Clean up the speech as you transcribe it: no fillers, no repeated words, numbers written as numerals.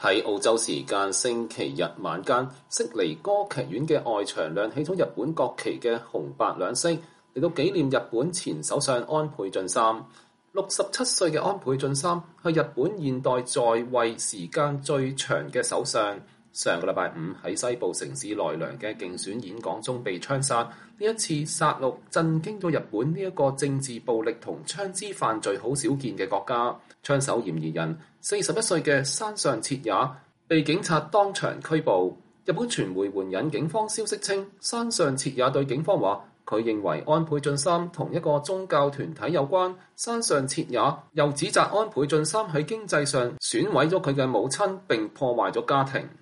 喺澳洲時間星期日晚間，悉尼歌劇院嘅外牆亮起咗日本國旗嘅紅白兩色，嚟到紀念日本前首相安倍晉三。67歲嘅安倍晉三係日本現代在位時間最長嘅首相。上個禮拜五喺西部城市奈良嘅競選演講中被槍殺，呢一次殺戮震驚咗日本呢一個政治暴力同槍支犯罪好少見嘅國家。槍手嫌疑人41歲嘅山上徹也被警察當場拘捕。日本傳媒援引警方消息稱，山上徹也對警方話，佢認為安倍晉三同一個宗教團體有關。山上徹也又指責安倍晉三喺經濟上損毀咗佢嘅母親並破壞咗家庭。